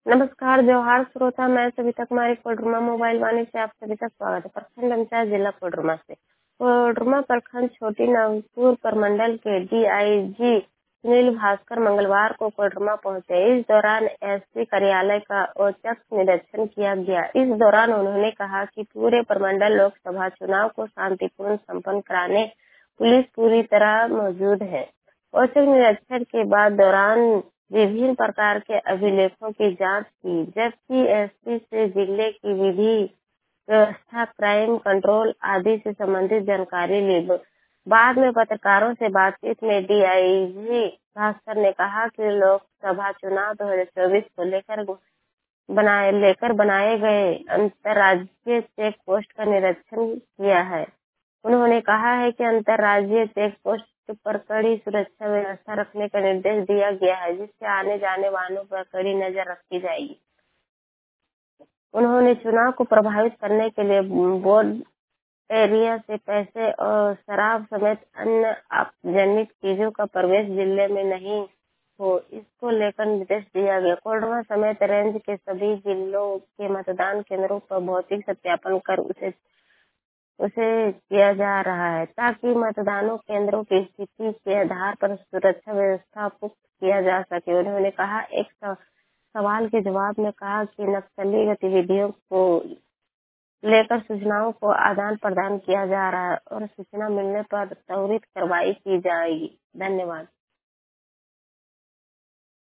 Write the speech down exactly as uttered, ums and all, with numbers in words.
नमस्कार, जोहार श्रोता। मैं सविता कुमारी कोडरमा मोबाइल वाणी से आप सभी का स्वागत है। प्रखंड अंचार जिला कोडरमा से। कोडरमा प्रखंड छोटी नागपुर प्रमंडल के डीआईजी सुनील भास्कर मंगलवार को कोडरमा पहुंचे। इस दौरान एसपी कार्यालय का औचक निरीक्षण किया गया। इस दौरान उन्होंने कहा कि पूरे प्रमंडल लोकसभा चुनाव को शांतिपूर्ण संपन्न कराने पुलिस पूरी तरह मौजूद है। औचक निरीक्षण के बाद दौरान विभिन्न प्रकार के अभिलेखों की जांच की, जबकि एसपी से जिले की विधि व्यवस्था, क्राइम कंट्रोल आदि से संबंधित जानकारी ली। बाद में पत्रकारों से बातचीत में डीआईजी भास्कर ने कहा कि लोकसभा चुनाव दो हजार चौबीस को लेकर बनाए लेकर बनाए गए अंतर्राज्यीय चेक पोस्ट का निरीक्षण किया है। उन्होंने कहा है कि अंतर्राज्यीय चेक पोस्ट पर कड़ी सुरक्षा व्यवस्था रखने का निर्देश दिया गया है, जिससे आने जाने वालों पर कड़ी नजर रखी जाएगी। उन्होंने चुनाव को प्रभावित करने के लिए बोर्ड एरिया से पैसे और शराब समेत अन्य आपजनित चीजों का प्रवेश जिले में नहीं हो, इसको लेकर निर्देश दिया गया। कोडरमा समेत रेंज के सभी जिलों के मतदान केंद्रों पर भौतिक सत्यापन कर उसे उसे किया जा रहा है, ताकि मतदानों केंद्रों की स्थिति के आधार पर सुरक्षा व्यवस्था पुख्त किया जा सके। उन्होंने कहा एक सवाल के जवाब में कहा कि नक्सली गतिविधियों को लेकर सूचनाओं को आदान प्रदान किया जा रहा है और सूचना मिलने पर त्वरित कार्रवाई की जाएगी। धन्यवाद।